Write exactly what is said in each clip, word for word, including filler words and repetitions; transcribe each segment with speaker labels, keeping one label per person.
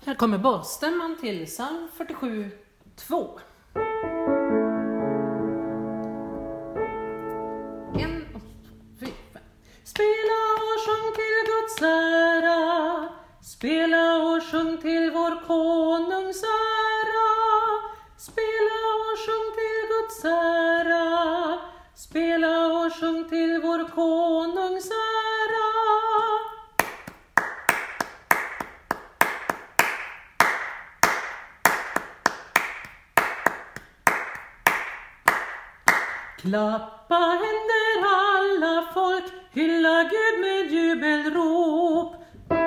Speaker 1: Här kommer basstämman till psalm fyrtiosju två. En, fyra. Spela och sjung till Guds ära, spela och sjung till vår konungs ära, spela och sjung till Guds ära, spela och sjung till vår konungs ära. Klappa händer alla folk, hylla Gud med jubelrop.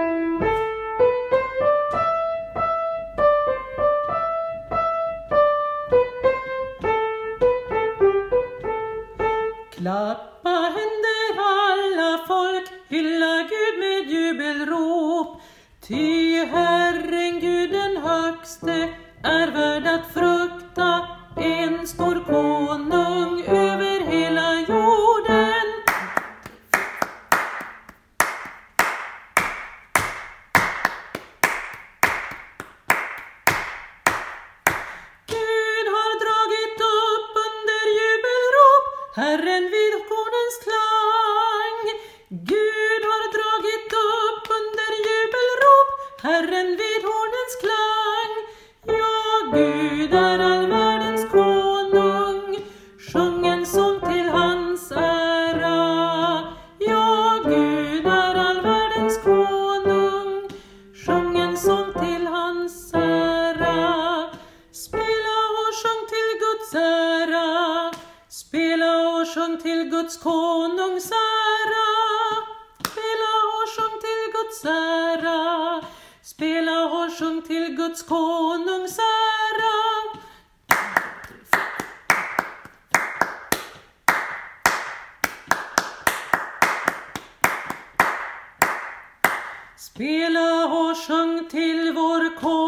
Speaker 1: Klappa händer alla folk, hylla Gud med jubelrop. Ty Herren Gud den högste är värd att frukta, en stor konung över hela jorden. Gud har dragit upp under jubelrop, Herren vid konens klang. Gud har dragit upp under jubelrop, Herren vid hornens klang. Ja, Gud är all världens konung, sjung en sång till hans ära. Ja, Gud är all världens konung, sjung en sång till hans ära. Spela och sjung till Guds ära, spela och sjung till Guds konungs ära. Spela och sjung till Guds ära, spela och sjung till Guds konungs ära. Spela och sjung till vår konung.